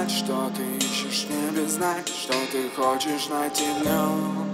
знать, что ты ищешь в небе, знать, что ты хочешь найти в нем.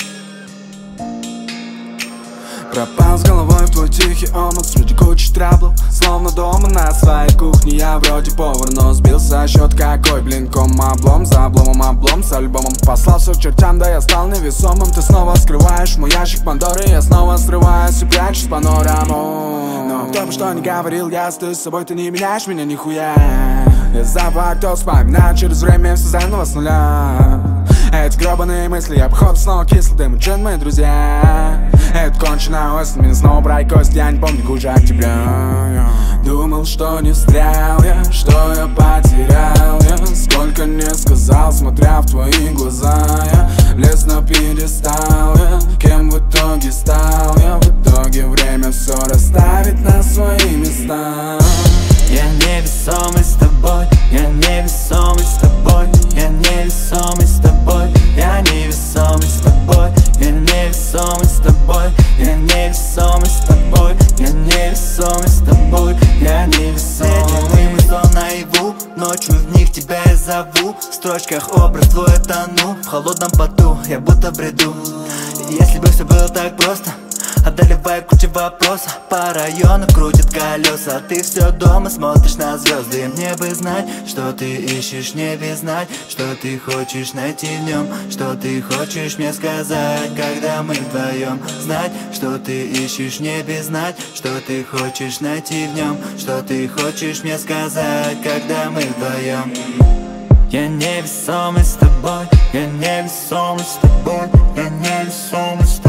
Пропал с головой в твой тихий омут среди кучи траблов. Словно дома на своей кухне я вроде повар, но сбился счет какой, блин, облом за облом с альбомом. Послал все к чертям, да я стал невесомым. Ты снова скрываешь мой ящик Пандоры, я снова срываюсь и прячусь в панораму. Но кто бы что ни говорил, я стою с собой, ты не меняешь меня нихуя. Я забыл, кто вспоминает через время все заново с нуля. Эти гребаные мысли, я походу снова кислый дым и джин, мои друзья. Это конченая осень, меня снова брать кость, я не помню хуже октября. Думал, что не встрял я, что я потерял я. Сколько не сказал, смотря в твои глаза. Я влез на пьедестал я, кем в итоге стал я. В итоге время все расставит на свои места. Я невесомый с тобой, я невесомый с тобой, я невесомый с тобой, я невесомый с тобой, я невесомый с тобой, я невесомый с тобой, я невесомый с тобой, я невесомый. Мы сон наяву, ночью в них тебя я зову. В строчках образ твой я тону, в холодном поту я будто бреду. Если бы все было так просто, одолевая куча вопросов, по району крутят колеса. Ты все дома смотришь на звезды. И мне бы знать, что ты ищешь в небе, знать, что ты хочешь найти в нем, что ты хочешь мне сказать, когда мы вдвоем. Знать, что ты ищешь в небе, знать, что ты хочешь найти в нем, что ты хочешь мне сказать, когда мы вдвоем. Я невесомый с тобой, я невесомый с тобой, я невесомый с тобой.